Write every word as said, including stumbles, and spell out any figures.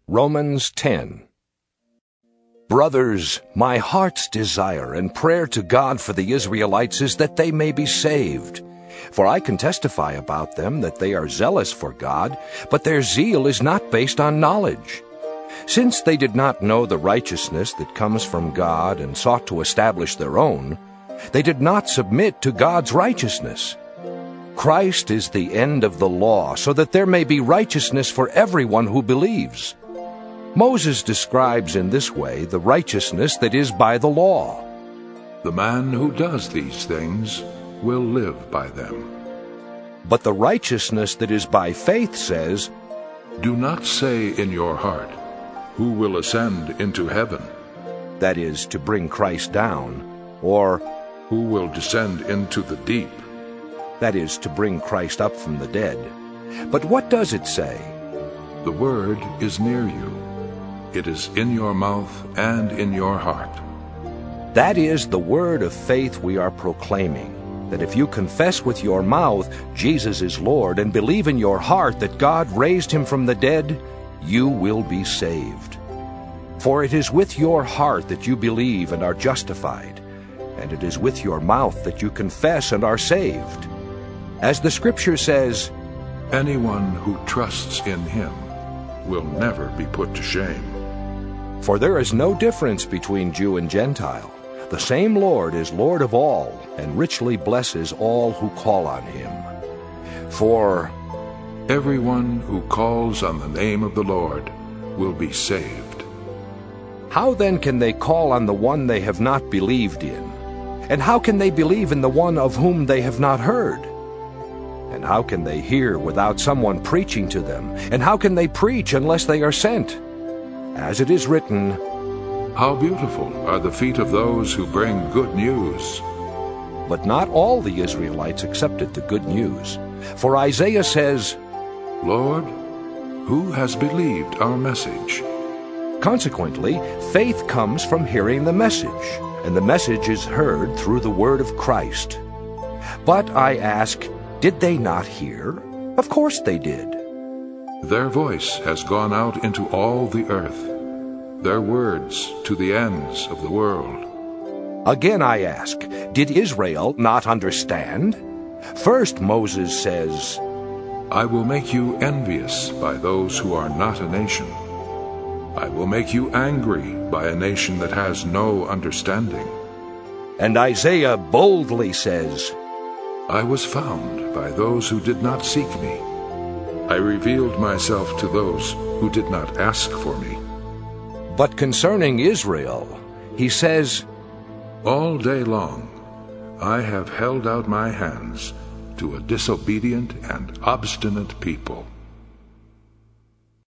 Romans ten. Brothers, my heart's desire and prayer to God for the Israelites is that they may be saved. For I can testify about them that they are zealous for God, but their zeal is not based on knowledge. Since they did not know the righteousness that comes from God and sought to establish their own, they did not submit to God's righteousness. Christ is the end of the law, so that there may be righteousness for everyone who believes. Moses describes in this way the righteousness that is by the law. The man who does these things will live by them. But the righteousness that is by faith says, Do not say in your heart, Who will ascend into heaven? That is, to bring Christ down, or Who will descend into the deep? That is, to bring Christ up from the dead. But what does it say? The word is near you. It is in your mouth and in your heart. That is the word of faith we are proclaiming, that if you confess with your mouth Jesus is Lord and believe in your heart that God raised him from the dead, you will be saved. For it is with your heart that you believe and are justified, and it is with your mouth that you confess and are saved. As the Scripture says, Anyone who trusts in him will never be put to shame. For there is no difference between Jew and Gentile. The same Lord is Lord of all, and richly blesses all who call on him. For everyone who calls on the name of the Lord will be saved. How then can they call on the one they have not believed in? And how can they believe in the one of whom they have not heard? And how can they hear without someone preaching to them? And how can they preach unless they are sent? As it is written, How beautiful are the feet of those who bring good news. But not all the Israelites accepted the good news. For Isaiah says, Lord, who has believed our message? Consequently, faith comes from hearing the message, and the message is heard through the word of Christ. But I ask, did they not hear? Of course they did. Their voice has gone out into all the earth, their words to the ends of the world. Again I ask, did Israel not understand? First Moses says, I will make you envious by those who are not a nation. I will make you angry by a nation that has no understanding. And Isaiah boldly says, I was found by those who did not seek me. I revealed myself to those who did not ask for me. But concerning Israel, he says, All day long I have held out my hands to a disobedient and obstinate people.